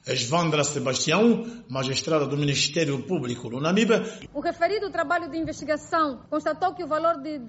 Esvandra Sebastião, magistrada do Ministério Público do Namibe. O referido trabalho de investigação constatou que o valor de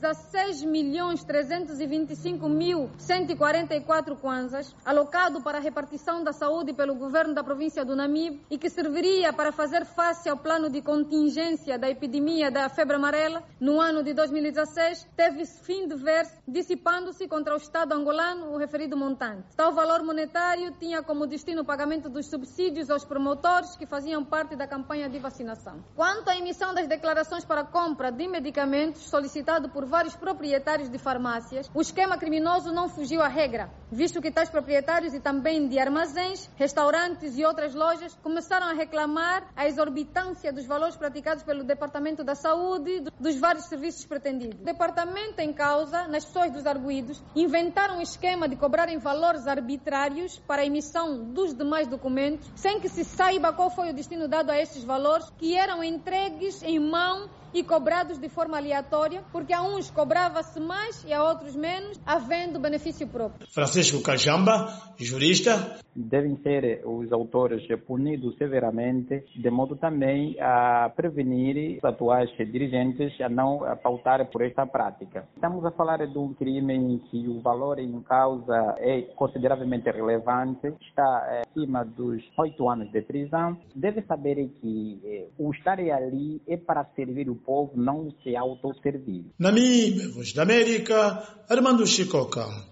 16.325.144 kwanzas, alocado para a repartição da saúde pelo governo da província do Namibe e que serviria para fazer face ao plano de contingência da epidemia da febre amarela no ano de 2016, teve fim de ver-se dissipando-se contra o Estado angolano o referido montante. Tal valor monetário tinha como destino o pagamento dos subsídios aos promotores que faziam parte da campanha de vacinação. Quanto à emissão das declarações para compra de medicamentos solicitado por vários proprietários de farmácias, o esquema criminoso não fugiu à regra, visto que tais proprietários e também de armazéns, restaurantes e outras lojas começaram a reclamar a exorbitância dos valores praticados pelo Departamento da Saúde dos vários serviços pretendidos. O departamento em causa, nas pessoas dos arguidos, inventaram um esquema de cobrarem valores arbitrários para a emissão dos demais documentos, sem que se saiba qual foi o destino dado a estes valores, que eram entregues em mão e cobrados de forma aleatória, porque a uns cobrava-se mais e a outros menos, havendo benefício próprio. Francisco Cajamba, jurista. Devem ser os autores punidos severamente, de modo também a prevenir os atuais dirigentes a não pautar por esta prática. Estamos a falar de um crime em que o valor em causa é consideravelmente relevante, está acima dos 8 anos de prisão. Deve saber que o estar ali é para servir o povo, não se autosservir. Namibe, Voz da América, Armando Chicoca.